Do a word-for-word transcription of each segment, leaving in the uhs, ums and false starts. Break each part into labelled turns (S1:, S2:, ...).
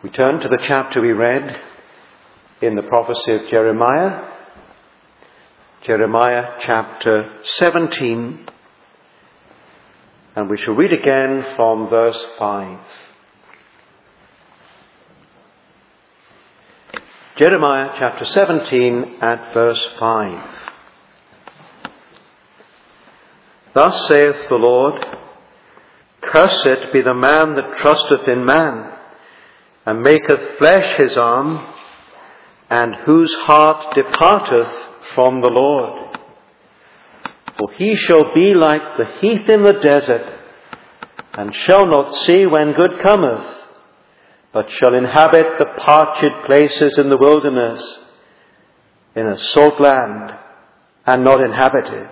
S1: We turn to the chapter we read in the prophecy of Jeremiah, Jeremiah chapter seventeen, and we shall read again from verse five. Jeremiah chapter seventeen at verse five. Thus saith the Lord, Cursed be the man that trusteth in man, and maketh flesh his arm, and whose heart departeth from the Lord. For he shall be like the heath in the desert, and shall not see when good cometh, but shall inhabit the parched places in the wilderness, in a salt land, and not inhabited.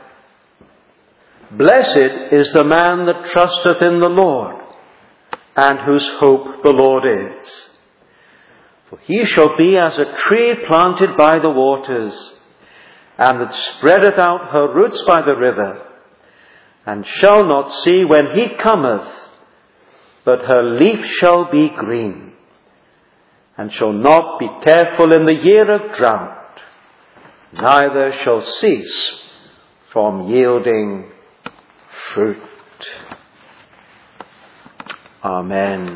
S1: Blessed is the man that trusteth in the Lord, and whose hope the Lord is. For he shall be as a tree planted by the waters, and that spreadeth out her roots by the river, and shall not see when he cometh, but her leaf shall be green, and shall not be careful in the year of drought, neither shall cease from yielding fruit. Amen.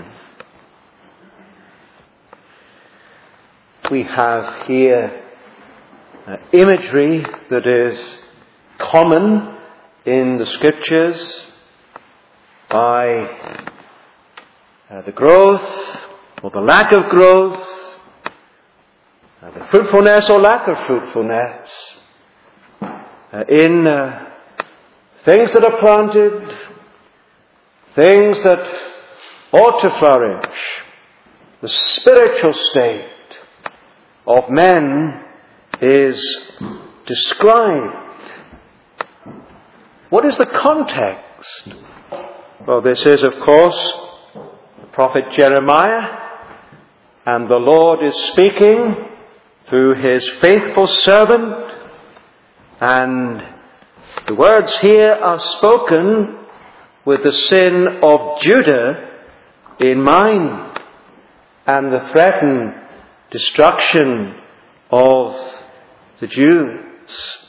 S1: We have here uh, imagery that is common in the Scriptures by uh, the growth or the lack of growth, uh, the fruitfulness or lack of fruitfulness uh, in uh, things that are planted, things that ought to flourish. The spiritual state of men is described. What is the context? Well, this is, of course, the prophet Jeremiah, and the Lord is speaking through his faithful servant, and the words here are spoken with the sin of Judah in mind, and the threatened destruction of the Jews.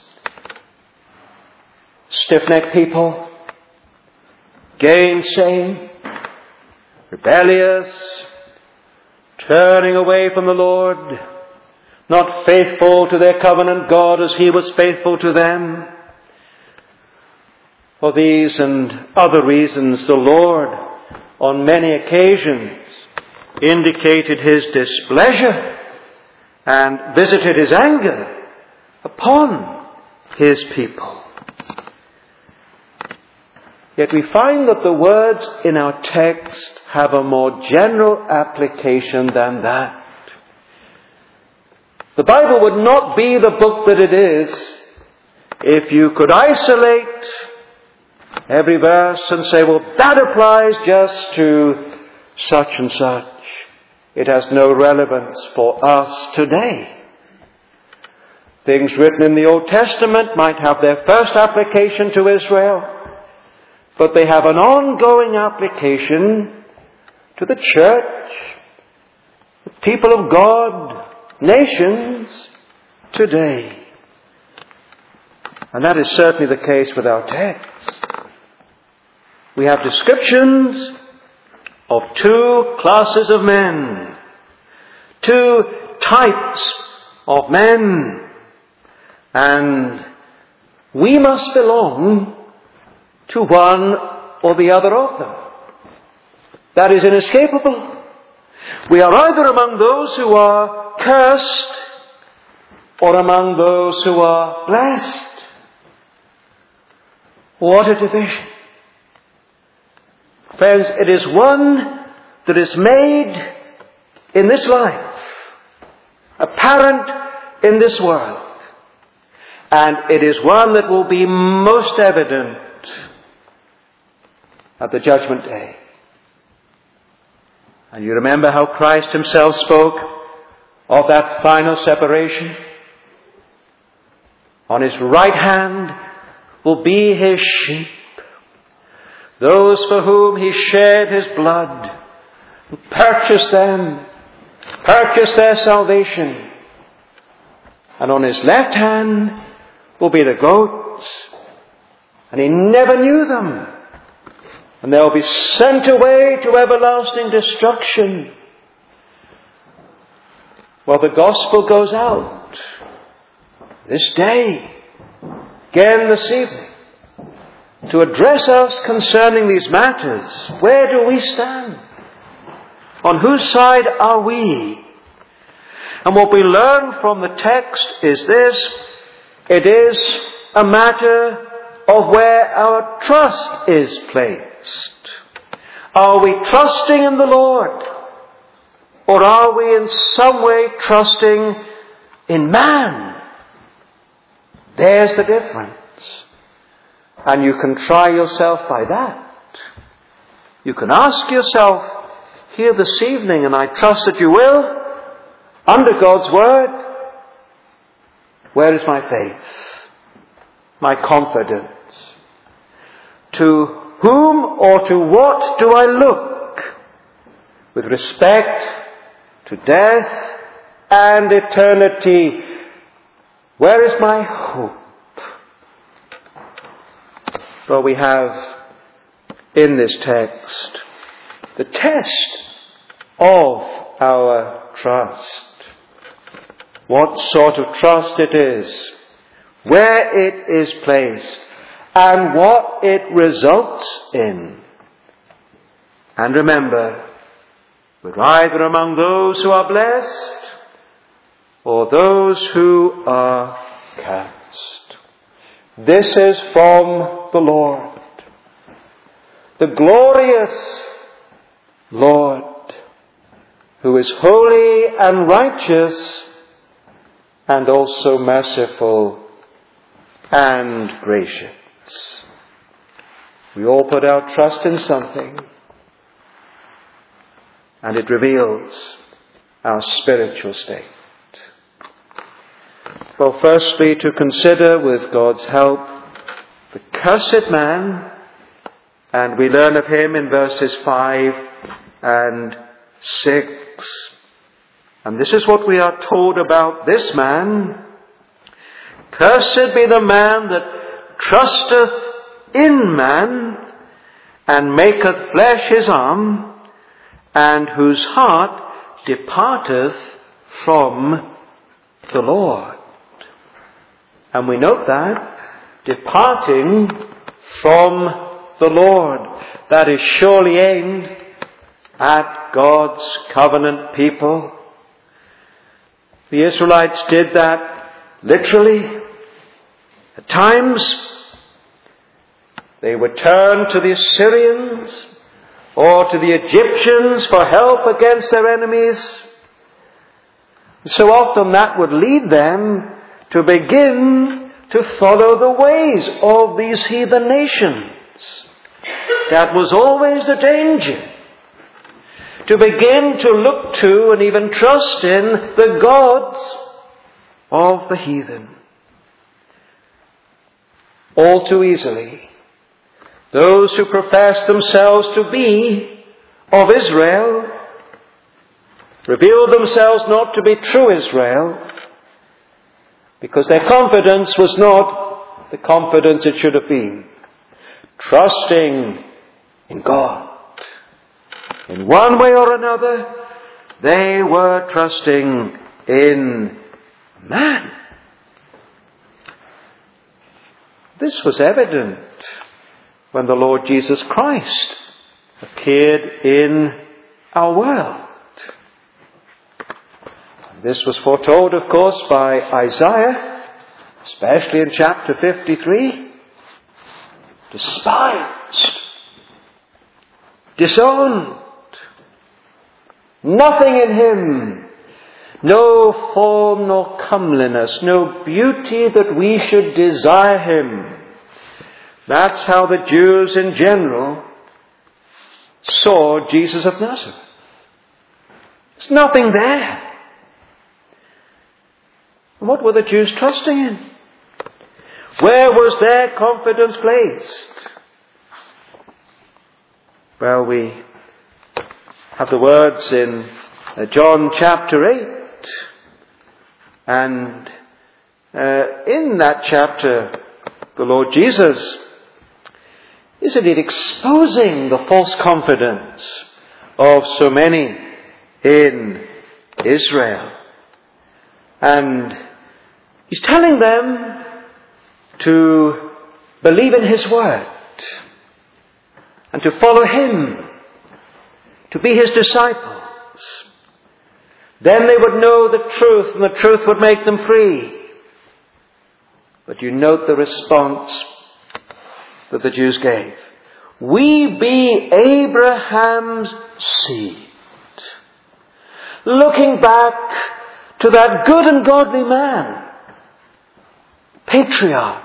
S1: Stiff-necked people, gainsaying, rebellious, turning away from the Lord, not faithful to their covenant God as he was faithful to them. For these and other reasons, the Lord, on many occasions, indicated his displeasure and visited his anger upon his people. Yet we find that the words in our text have a more general application than that. The Bible would not be the book that it is if you could isolate every verse and say, well, that applies just to such and such. It has no relevance for us today. Things written in the Old Testament might have their first application to Israel, but they have an ongoing application to the church, the people of God, nations today. And that is certainly the case with our text. We have descriptions of two classes of men, two types of men, and we must belong to one or the other of them. That is inescapable. We are either among those who are cursed or among those who are blessed. What a division. Friends, it is one that is made in this life, apparent in this world, and it is one that will be most evident at the judgment day. And you remember how Christ himself spoke of that final separation? On his right hand will be his sheep, those for whom he shed his blood, who purchased them purchase their salvation. And on his left hand will be the goats. And he never knew them. And they'll be sent away to everlasting destruction. Well, the gospel goes out this day, again this evening, to address us concerning these matters. Where do we stand? On whose side are we? And what we learn from the text is this: it is a matter of where our trust is placed. Are we trusting in the Lord? Or are we in some way trusting in man? There's the difference. And you can try yourself by that. You can ask yourself here this evening, and I trust that you will, under God's word, where is my faith? My confidence? To whom or to what do I look with respect to death and eternity? Where is my hope? Well, we have in this text the test of our trust. What sort of trust it is, where it is placed, and what it results in. And remember, we're either among those who are blessed or those who are cursed. This is from the Lord, the glorious Lord, who is holy and righteous and also merciful and gracious. We all put our trust in something, and it reveals our spiritual state. Well, firstly, to consider with God's help the cursed man, and we learn of him in verses five and six. And this is what we are told about this man. Cursed be the man that trusteth in man, and maketh flesh his arm, and whose heart departeth from the Lord. And we note that, departing from the Lord, that is surely aimed at God's covenant people. The Israelites did that literally. At times, they would turn to the Assyrians or to the Egyptians for help against their enemies. So often that would lead them to begin to follow the ways of these heathen nations. That was always the danger. To begin to look to and even trust in the gods of the heathen. All too easily, those who profess themselves to be of Israel revealed themselves not to be true Israel, because their confidence was not the confidence it should have been. Trusting in God. In one way or another, they were trusting in man. This was evident when the Lord Jesus Christ appeared in our world. This was foretold, of course, by Isaiah, especially in chapter fifty-three. Despised, disowned, nothing in him, no form nor comeliness, no beauty that we should desire him. That's how the Jews in general saw Jesus of Nazareth. There's nothing there. And what were the Jews trusting in? Where was their confidence placed? Well, we have the words in uh, John chapter eight. And uh, in that chapter, the Lord Jesus is indeed exposing the false confidence of so many in Israel. And he's telling them to believe in his word and to follow him, to be his disciples. Then they would know the truth, and the truth would make them free. But you note the response that the Jews gave. We be Abraham's seed. Looking back to that good and godly man, patriarch.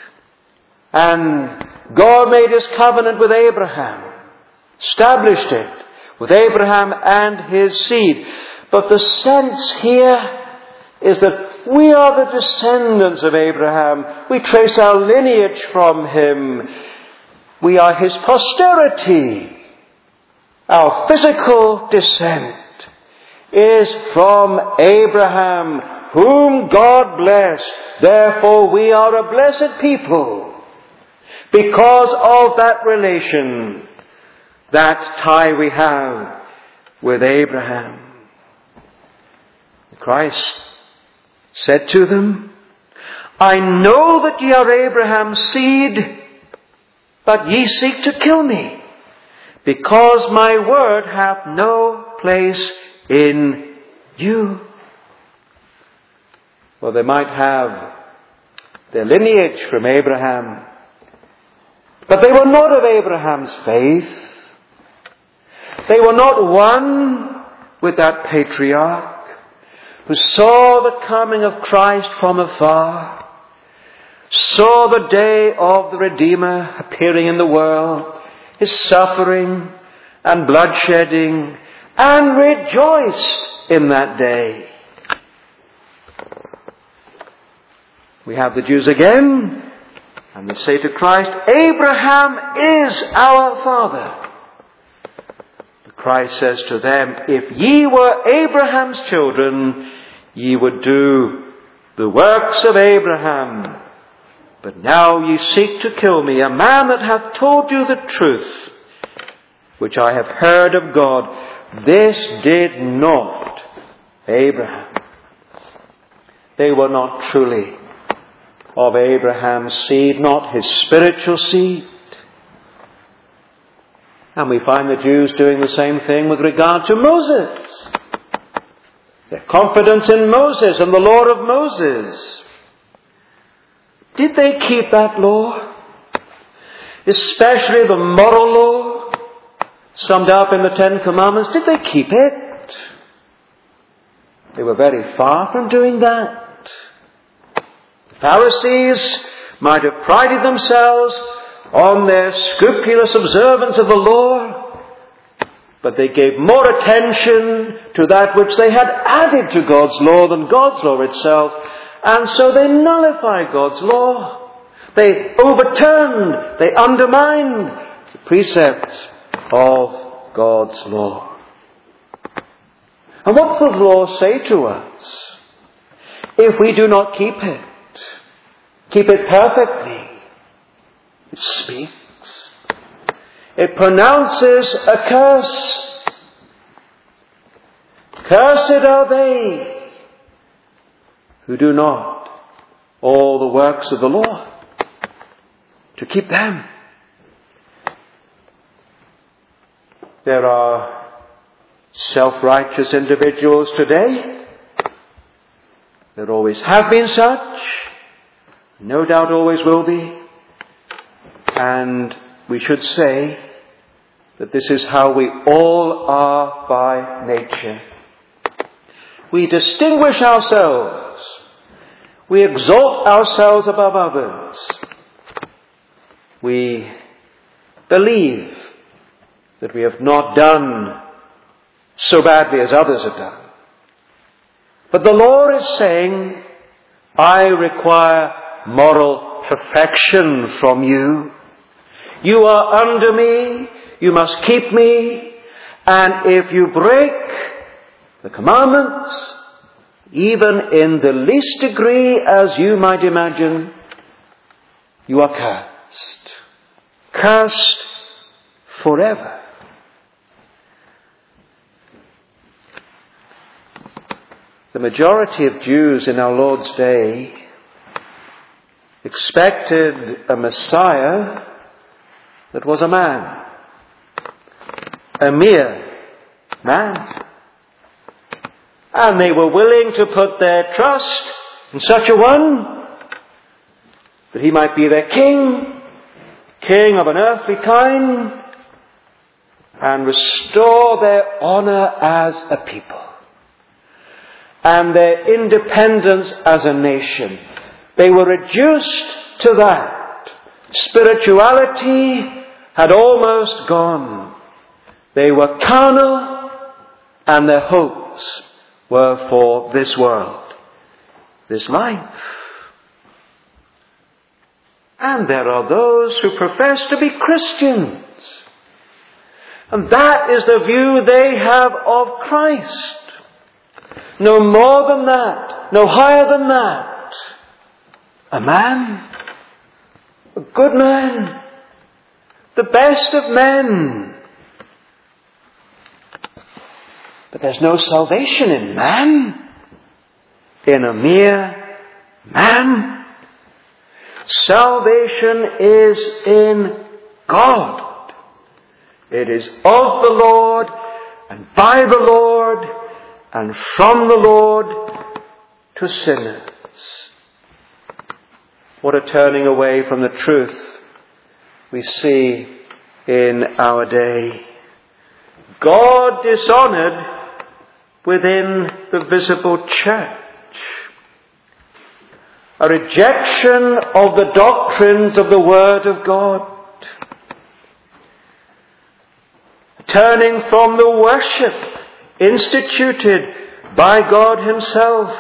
S1: And God made his covenant with Abraham, established it with Abraham and his seed. But the sense here is that we are the descendants of Abraham. We trace our lineage from him. We are his posterity. Our physical descent is from Abraham, whom God blessed. Therefore we are a blessed people because of that relation, that tie we have with Abraham. Christ said to them, I know that ye are Abraham's seed, but ye seek to kill me, because my word hath no place in you. Well, they might have their lineage from Abraham, but they were not of Abraham's faith. They were not one with that patriarch who saw the coming of Christ from afar, saw the day of the Redeemer appearing in the world, his suffering and bloodshedding, and rejoiced in that day. We have the Jews again, and they say to Christ, Abraham is our father. But Christ says to them, if ye were Abraham's children, ye would do the works of Abraham. But now ye seek to kill me, a man that hath told you the truth, which I have heard of God. This did not Abraham. They were not truly of Abraham's seed, not his spiritual seed. And we find the Jews doing the same thing with regard to Moses. Their confidence in Moses and the law of Moses. Did they keep that law? Especially the moral law summed up in the Ten Commandments. Did they keep it? They were very far from doing that. The Pharisees might have prided themselves on their scrupulous observance of the law, but they gave more attention to that which they had added to God's law than God's law itself. And so they nullified God's law. They overturned, they undermined the precepts of God's law. And what does the law say to us? If we do not keep it, keep it perfectly, it speaks. It pronounces a curse. Cursed are they who do not all the works of the law, to keep them. There are self-righteous individuals today. There always have been such. No doubt always will be. And we should say that this is how we all are by nature. We distinguish ourselves. We exalt ourselves above others. We believe that we have not done so badly as others have done. But the law is saying, I require moral perfection from you. You are under me. You must keep me. And if you break the commandments, even in the least degree, as you might imagine, you are cursed. Cursed forever. The majority of Jews in our Lord's day expected a Messiah that was a man. A mere man. And they were willing to put their trust in such a one that he might be their king, king of an earthly kind, and restore their honor as a people and their independence as a nation. They were reduced to that. Spirituality had almost gone. They were carnal, and their hopes were for this world, this life. And there are those who profess to be Christians. And that is the view they have of Christ. No more than that, no higher than that. A man, a good man, the best of men. But there's no salvation in man, in a mere man. Salvation is in God. It is of the Lord, and by the Lord, and from the Lord to sinners. What a turning away from the truth we see in our day. God dishonored within the visible church. A rejection of the doctrines of the Word of God. Turning from the worship instituted by God Himself.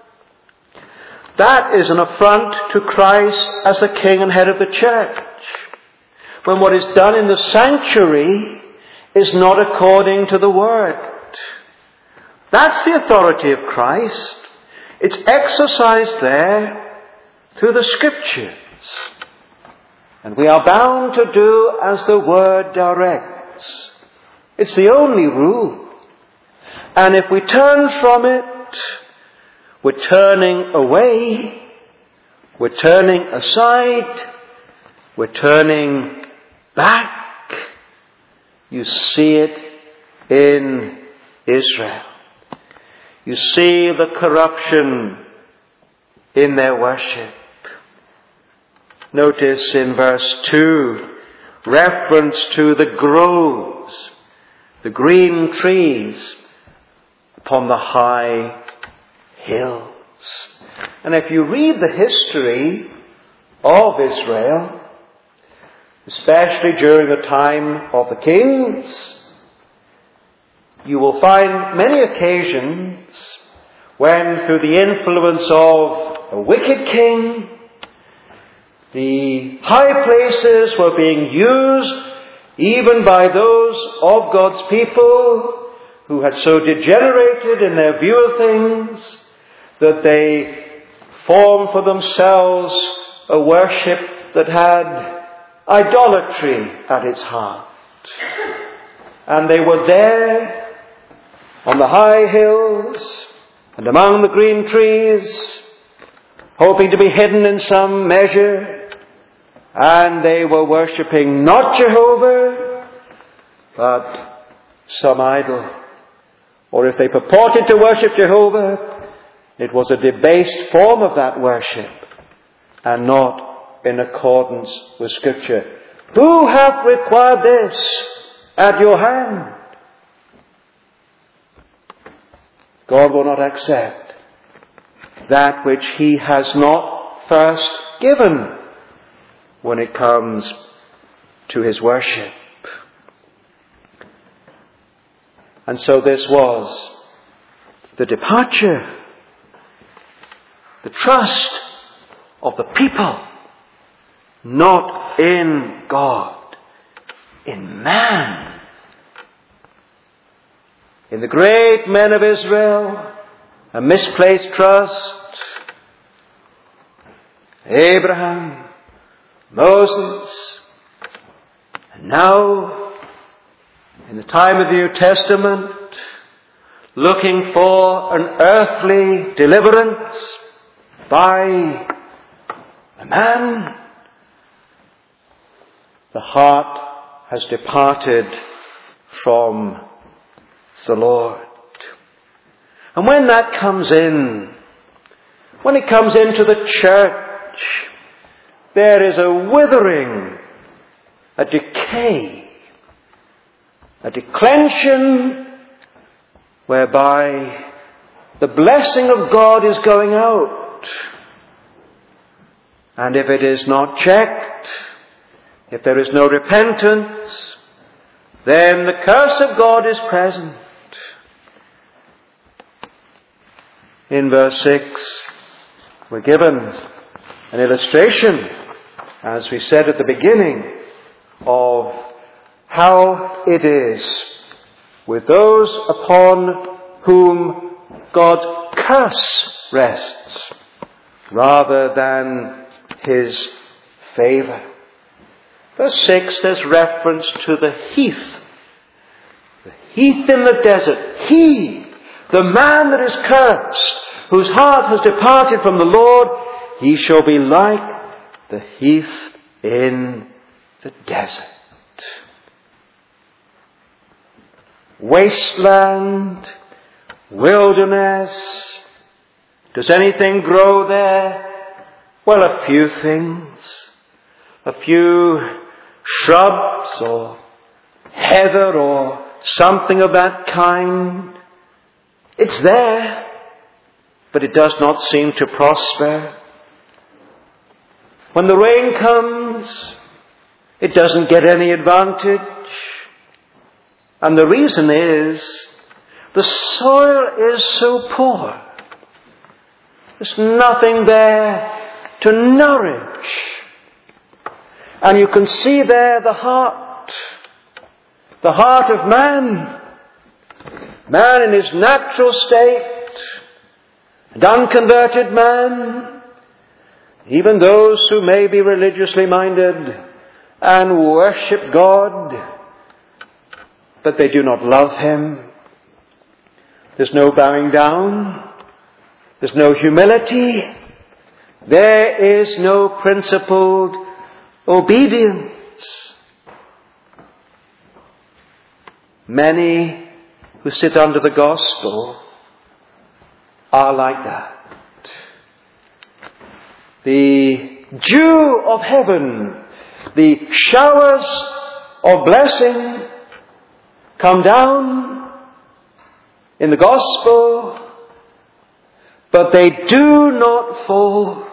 S1: That is an affront to Christ as the King and Head of the church. When what is done in the sanctuary is not according to the Word. That's the authority of Christ. It's exercised there through the Scriptures. And we are bound to do as the Word directs. It's the only rule. And if we turn from it, we're turning away, we're turning aside, we're turning back. You see it in Israel. You see the corruption in their worship. Notice in verse two, reference to the groves, the green trees upon the high hills. And if you read the history of Israel, especially during the time of the kings, you will find many occasions when, through the influence of a wicked king, the high places were being used even by those of God's people who had so degenerated in their view of things that they formed for themselves a worship that had idolatry at its heart. And they were there on the high hills and among the green trees, hoping to be hidden in some measure, and they were worshipping not Jehovah, but some idol. Or if they purported to worship Jehovah, it was a debased form of that worship, and not in accordance with Scripture. Who hath required this at your hand? God will not accept that which He has not first given when it comes to His worship. And so this was the departure, the trust of the people, not in God, in man. in the great men of Israel, a misplaced trust. Abraham, Moses, and now, in the time of the New Testament, looking for an earthly deliverance by a man, the heart has departed from the Lord. And when that comes in, when it comes into the church, there is a withering, a decay, a declension, whereby the blessing of God is going out. And if it is not checked, if there is no repentance, then the curse of God is present. In verse six, we're given an illustration, as we said at the beginning, of how it is with those upon whom God's curse rests, rather than His favour. Verse six, there's reference to the heath. The heath in the desert. He, the man that is cursed, whose heart has departed from the Lord, he shall be like the heath in the desert. Wasteland, wilderness. Does anything grow there? Well, a few things. A few shrubs or heather or something of that kind. It's there, but it does not seem to prosper. When the rain comes, it doesn't get any advantage. And the reason is, the soil is so poor. There's nothing there to nourish. And you can see there the heart, the heart of man, man in his natural state, and unconverted man, even those who may be religiously minded and worship God, but they do not love Him. There's no bowing down. There's no humility. There is no principled obedience. Many who sit under the gospel are like that. The dew of heaven, the showers of blessing come down in the gospel, but they do not fall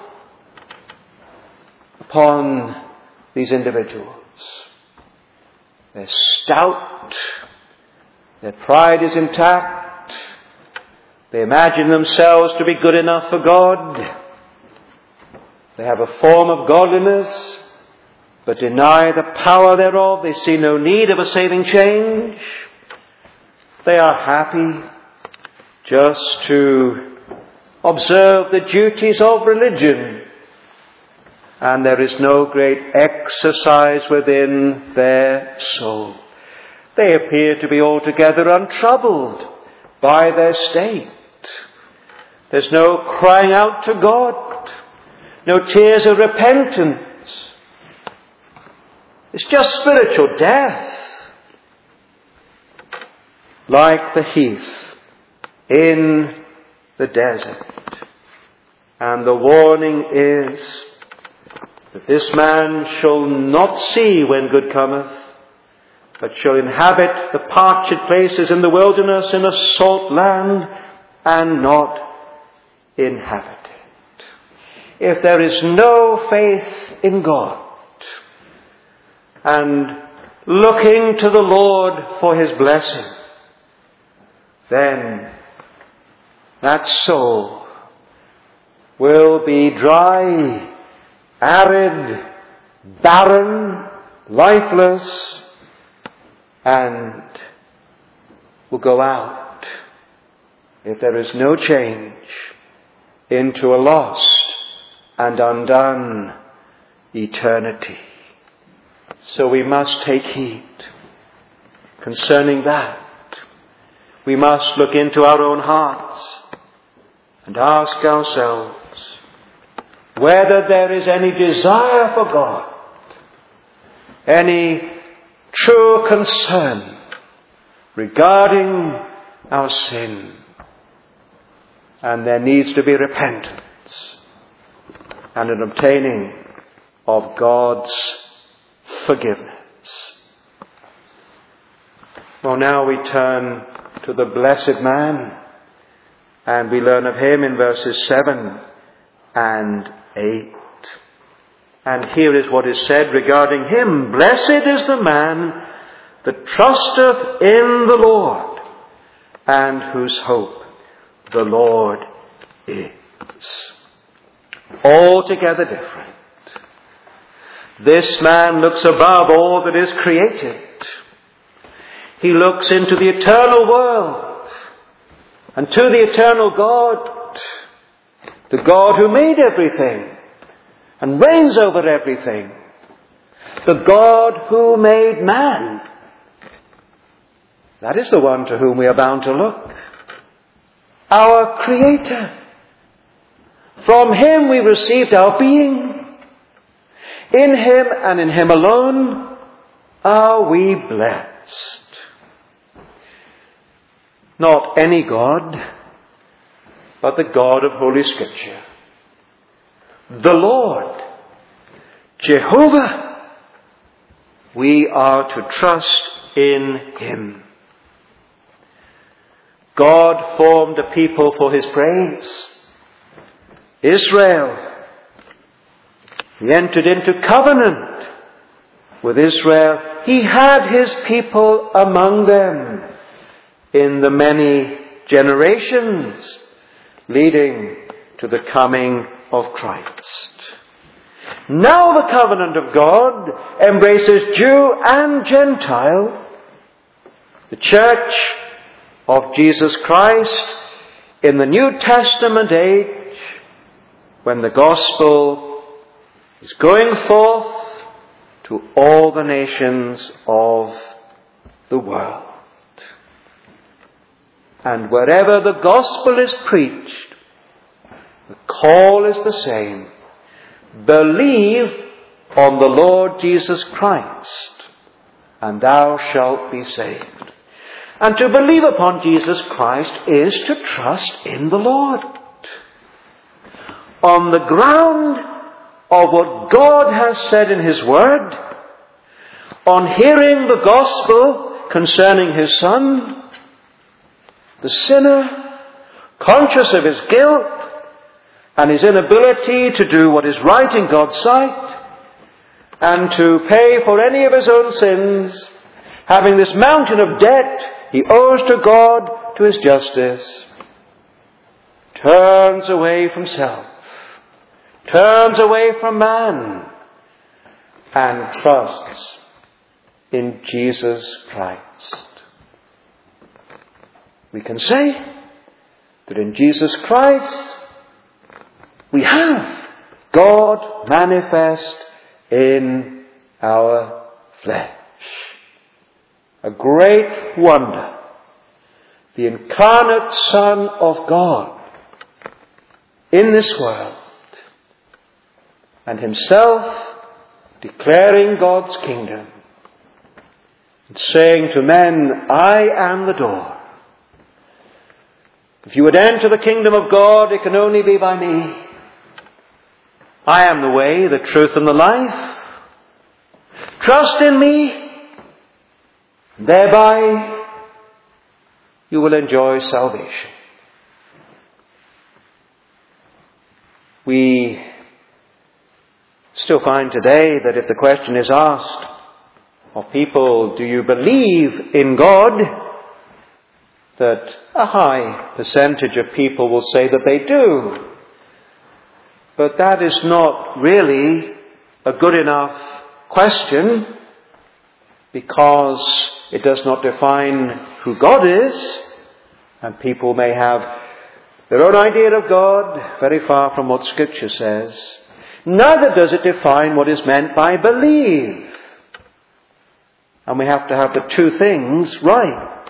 S1: upon these individuals. They're stout. Their pride is intact. They imagine themselves to be good enough for God. They have a form of godliness, but deny the power thereof. They see no need of a saving change. They are happy just to observe the duties of religion, and there is no great exercise within their soul. They appear to be altogether untroubled by their state. There's no crying out to God, no tears of repentance. It's just spiritual death, like the heath in the desert. And the warning is that this man shall not see when good cometh, but shall inhabit the parched places in the wilderness in a salt land, and not inhabit it. If there is no faith in God, and looking to the Lord for His blessing, then that soul will be dry, arid, barren, lifeless, and will go out if there is no change, into a lost and undone eternity. So we must take heed concerning that. We must look into our own hearts and ask ourselves whether there is any desire for God, any true concern regarding our sin. And there needs to be repentance and an obtaining of God's forgiveness. Well, now we turn to the blessed man, and we learn of him in verses seven and eight. And here is what is said regarding him: "Blessed is the man that trusteth in the Lord, and whose hope the Lord is." Altogether different. This man looks above all that is created. He looks into the eternal world and to the eternal God, the God who made everything and reigns over everything, the God who made man. That is the one to whom we are bound to look. Our Creator. From him we received our being. In him and in him alone are we blessed. Not any God, but the God of Holy Scripture. The Lord, Jehovah. We are to trust in him. God formed a people for his praise. Israel. He entered into covenant with Israel. He had his people among them in the many generations leading to the coming of Christ. Now the covenant of God embraces Jew and Gentile. The church of Jesus Christ in the New Testament age, when the gospel is going forth to all the nations of the world. And wherever the gospel is preached, the call is the same: believe on the Lord Jesus Christ, and thou shalt be saved. And to believe upon Jesus Christ is to trust in the Lord. On the ground of what God has said in his word, on hearing the gospel concerning his Son, the sinner, conscious of his guilt and his inability to do what is right in God's sight and to pay for any of his own sins, having this mountain of debt he owes to God, to his justice, turns away from self, turns away from man, and trusts in Jesus Christ. We can say that in Jesus Christ we have God manifest in our flesh. A great wonder. The incarnate Son of God in this world, and himself declaring God's kingdom and saying to men, I am the door. If you would enter the kingdom of God, it can only be by me. I am the way, the truth, and the life. Trust in me. Thereby you will enjoy salvation. We still find today that if the question is asked of people, do you believe in God? That a high percentage of people will say that they do. But that is not really a good enough question, because it does not define who God is And people may have their own idea of God, very far from what Scripture says. Neither does it define what is meant by believe. And we have to have the two things right.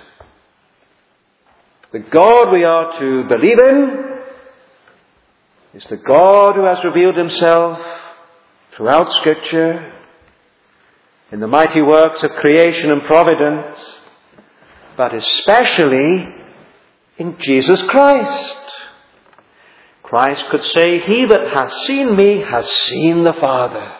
S1: The God we are to believe in is the God who has revealed himself throughout Scripture, in the mighty works of creation and providence, but especially in Jesus Christ. Christ could say, "He that hath seen me has seen the Father."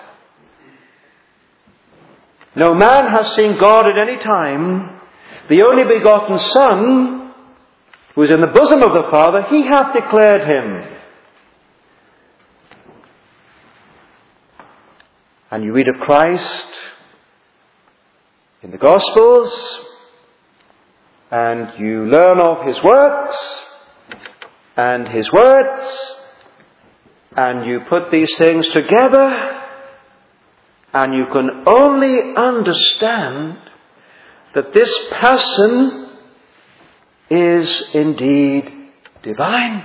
S1: No man has seen God at any time. The only begotten Son, who is in the bosom of the Father, he hath declared him. And you read of Christ in the Gospels, and you learn of his works and his words, and you put these things together, and you can only understand that this person is indeed divine.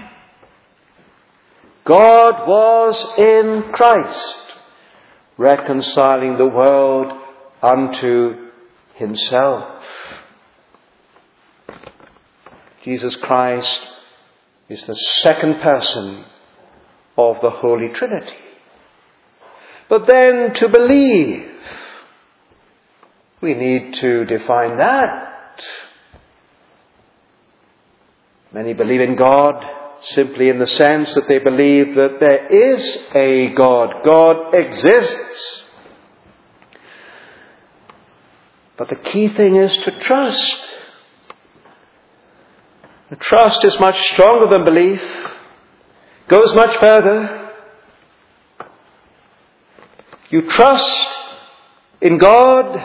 S1: God was in Christ, reconciling the world unto himself. Jesus Christ is the second person of the Holy Trinity. But then to believe, we need to define that. Many believe in God simply in the sense that they believe that there is a God. God exists. But the key thing is to trust. And trust is much stronger than belief, goes much further. You trust in God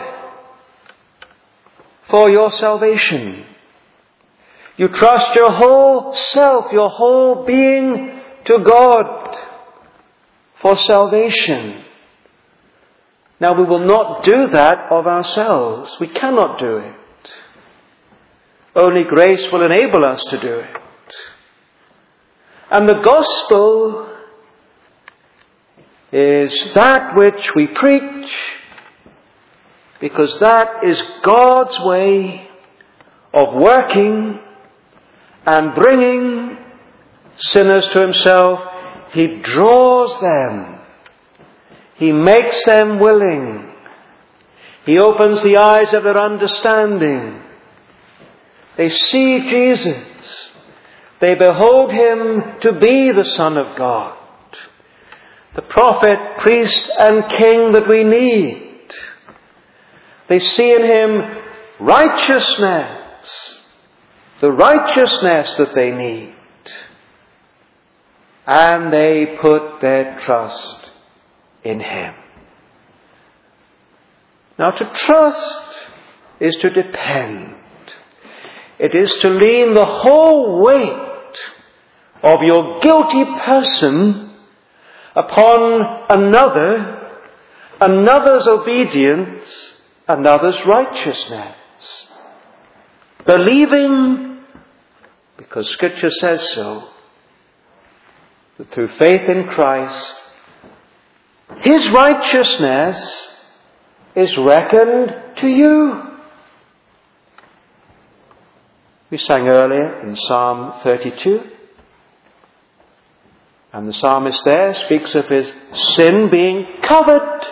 S1: for your salvation. You trust your whole self, your whole being to God for salvation. Now, we will not do that of ourselves. We cannot do it. Only grace will enable us to do it. And the gospel is that which we preach, because that is God's way of working and bringing sinners to himself. He draws them. He makes them willing. He opens the eyes of their understanding. They see Jesus. They behold him to be the Son of God, the prophet, priest, and king that we need. They see in him righteousness, the righteousness that they need. And they put their trust in him. Now, to trust is to depend. It is to lean the whole weight of your guilty person upon another, another's obedience, another's righteousness. Believing, because Scripture says so, that through faith in Christ, his righteousness is reckoned to you. We sang earlier in Psalm thirty-two. And the psalmist there speaks of his sin being covered.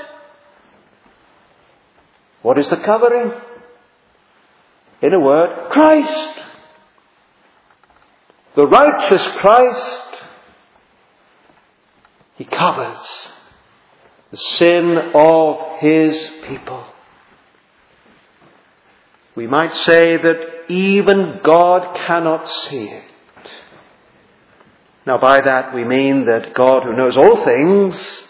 S1: What is the covering? In a word, Christ. The righteous Christ, he covers the sin of his people. We might say that even God cannot see it. Now, by that we mean that God, who knows all things,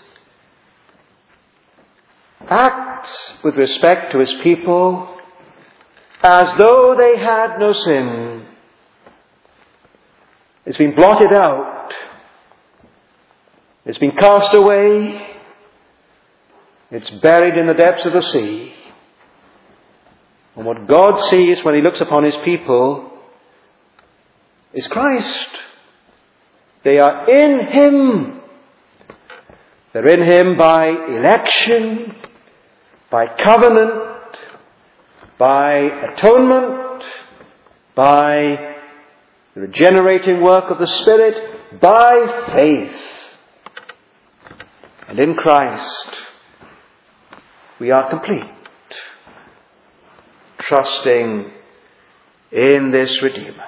S1: acts with respect to his people as though they had no sin. It's been blotted out. It's been cast away. It's buried in the depths of the sea. And what God sees when he looks upon his people is Christ. They are in Him. They're in Him by election, by covenant, by atonement, by the regenerating work of the Spirit, by faith. And in Christ, we are complete, trusting in this Redeemer.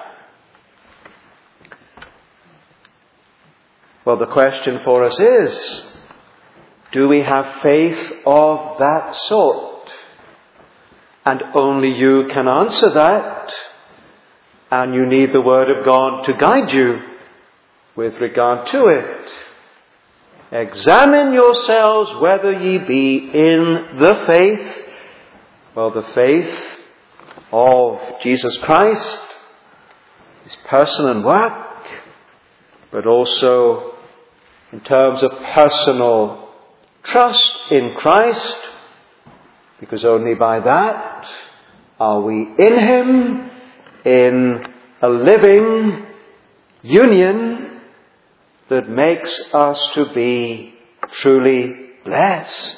S1: Well, the question for us is, do we have faith of that sort? And only you can answer that. And you need the Word of God to guide you with regard to it. Examine yourselves whether ye be in the faith. Well, the faith of Jesus Christ, His person and work, but also in terms of personal trust in Christ, because only by that are we in Him, in a living union that makes us to be truly blessed.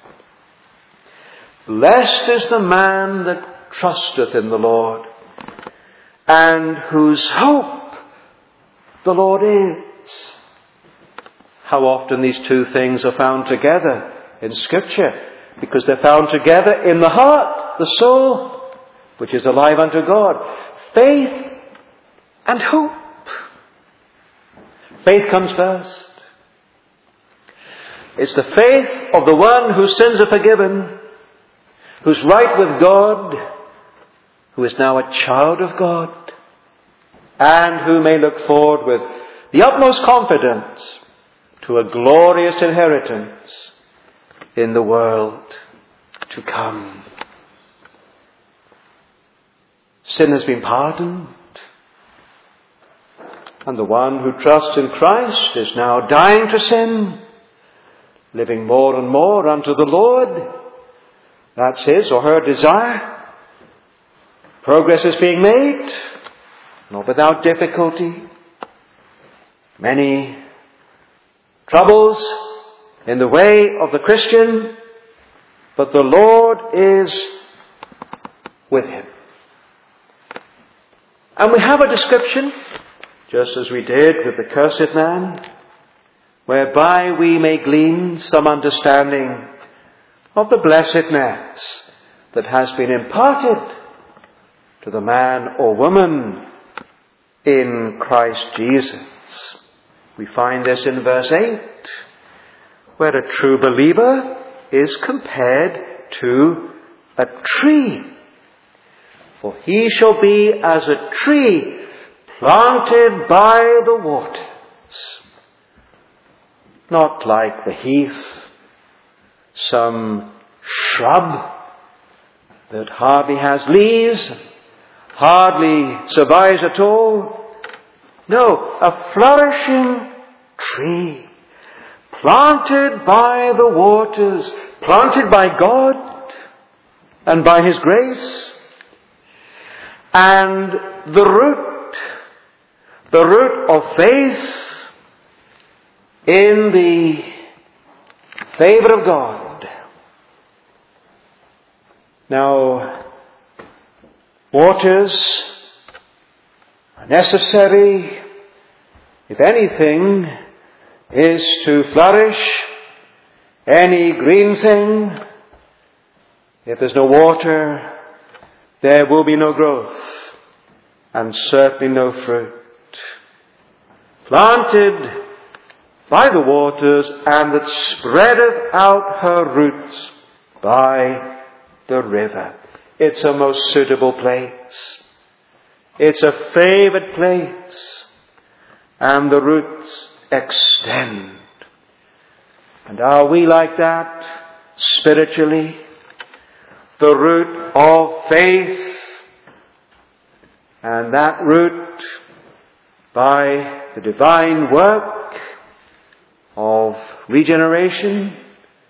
S1: Blessed is the man that trusteth in the Lord, and whose hope the Lord is. How often these two things are found together in Scripture? Because they're found together in the heart, the soul, which is alive unto God. Faith and hope. Faith comes first. It's the faith of the one whose sins are forgiven, who's right with God, who is now a child of God, and who may look forward with the utmost confidence to a glorious inheritance in the world to come. Sin has been pardoned, and the one who trusts in Christ is now dying to sin, living more and more unto the Lord. That's his or her desire. Progress is being made, not without difficulty. Many troubles in the way of the Christian, but the Lord is with him. And we have a description, just as we did with the cursed man, whereby we may glean some understanding of the blessedness that has been imparted to the man or woman in Christ Jesus. We find this in verse eight, where a true believer is compared to a tree. For he shall be as a tree planted by the waters, not like the heath, some shrub that hardly has leaves, hardly survives at all. No, a flourishing tree, planted by the waters, planted by God and by His grace. And the root, the root of faith in the favor of God. Now, waters are necessary, if anything is to flourish, any green thing. If there's no water, there will be no growth, and certainly no fruit. Planted by the waters, and that spreadeth out her roots by the river. It's a most suitable place. It's a favored place. And the roots extend. And are we like that spiritually? The root of faith, and that root by the divine work of regeneration,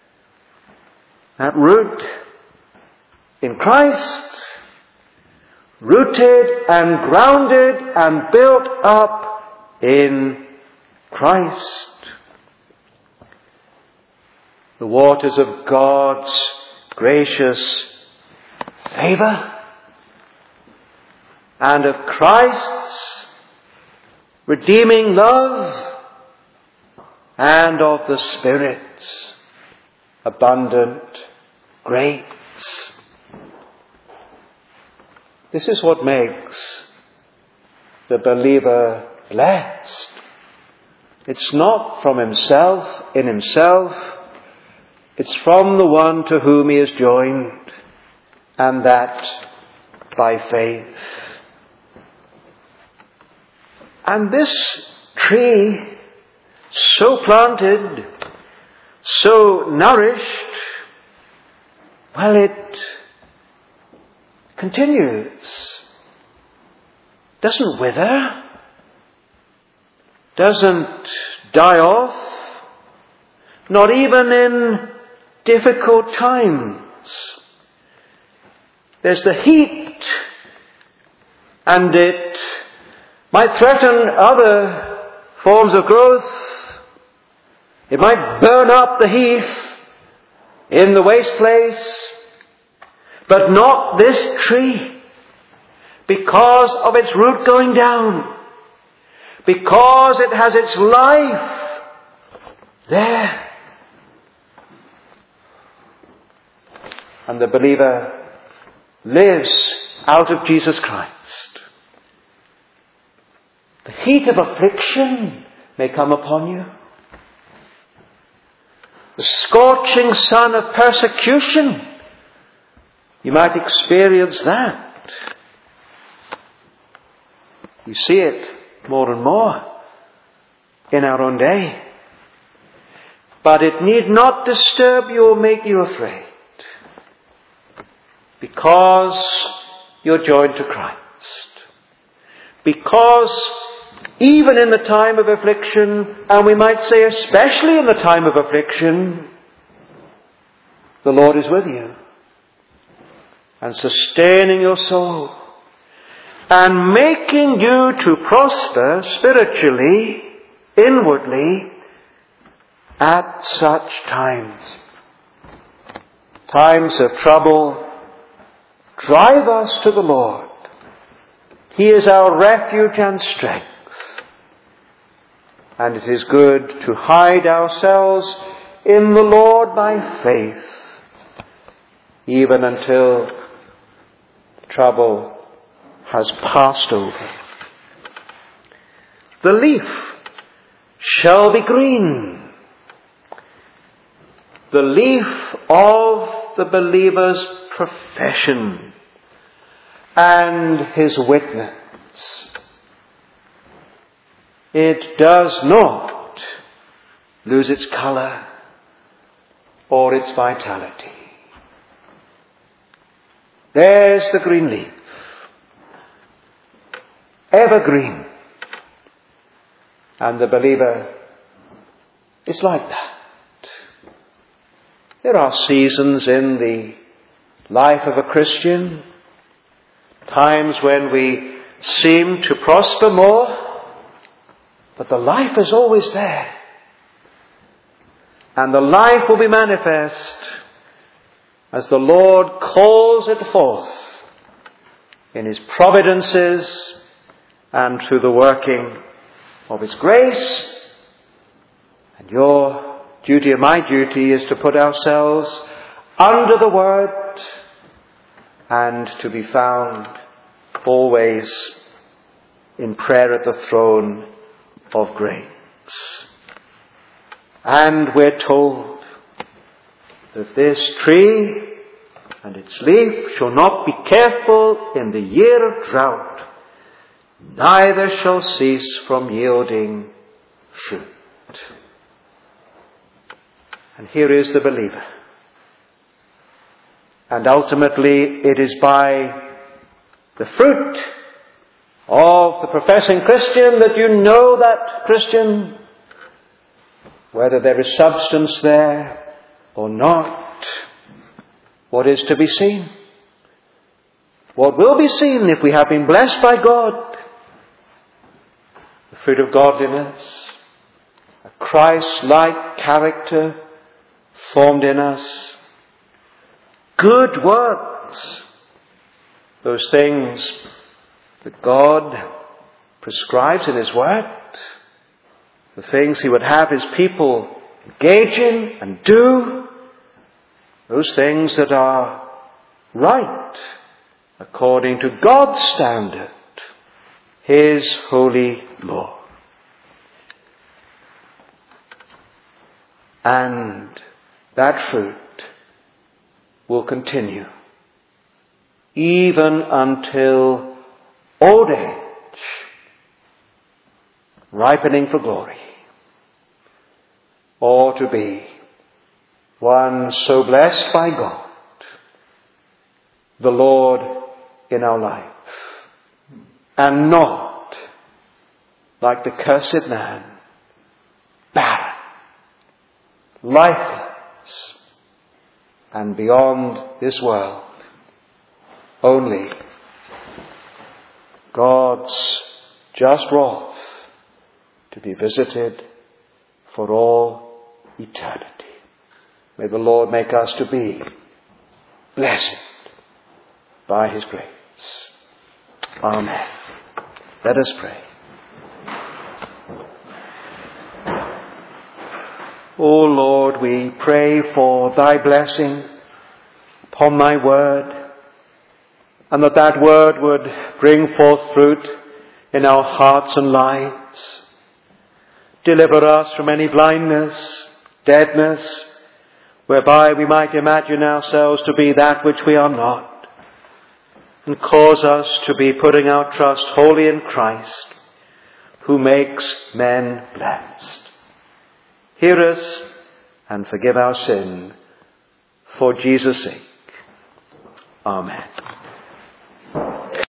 S1: that root in Christ, rooted and grounded and built up in Christ. The waters of God's gracious favour and of Christ's redeeming love and of the Spirit's abundant grace. This is what makes the believer blessed. It's not from himself, in himself. It's from the one to whom he is joined, and that by faith. And this tree, so planted, so nourished, well, it continues. Doesn't wither. Doesn't die off. Not even in difficult times. There's the heat, and it might threaten other forms of growth. It might burn up the heath in the waste place, but not this tree, because of its root going down, because it has its life there. And the believer lives out of Jesus Christ. The heat of affliction may come upon you. The scorching sun of persecution, you might experience that. We see it more and more in our own day. But it need not disturb you or make you afraid, because you're joined to Christ. Because even in the time of affliction, and we might say especially in the time of affliction, the Lord is with you and sustaining your soul and making you to prosper spiritually, inwardly, at such times. Times of trouble drive us to the Lord. He is our refuge and strength. And it is good to hide ourselves in the Lord by faith, even until trouble has passed over. The leaf shall be green. The leaf of the believer's profession and his witness. It does not lose its colour or its vitality. There's the green leaf, evergreen. And the believer is like that. There are seasons in the life of a Christian, times when we seem to prosper more, but the life is always there. And the life will be manifest as the Lord calls it forth in His providences and through the working of His grace. And your duty and my duty is to put ourselves under the Word and to be found always in prayer at the throne of grace. And we're told that this tree and its leaf shall not be careful in the year of drought, neither shall cease from yielding fruit. And here is the believer. And ultimately it is by the fruit of the professing Christian that you know that Christian, whether there is substance there or not. What is to be seen? what will be seen if we have been blessed by God? The fruit of godliness, a Christ-like character formed in us, good works, those things that God prescribes in His Word, the things He would have His people engage in and do, those things that are right according to God's standard, His holy law. And that fruit will continue even until old age, ripening for glory, or to be one so blessed by God, the Lord in our life, and not like the cursed man, barren, lifeless, and beyond this world, only God's just wrath to be visited for all eternity. May the Lord make us to be blessed by His grace. Amen. Let us pray. O Lord, we pray for Thy blessing upon Thy word, and that that word would bring forth fruit in our hearts and lives. Deliver us from any blindness, deadness, whereby we might imagine ourselves to be that which we are not, and cause us to be putting our trust wholly in Christ, who makes men blessed. Hear us and forgive our sin, for Jesus' sake. Amen.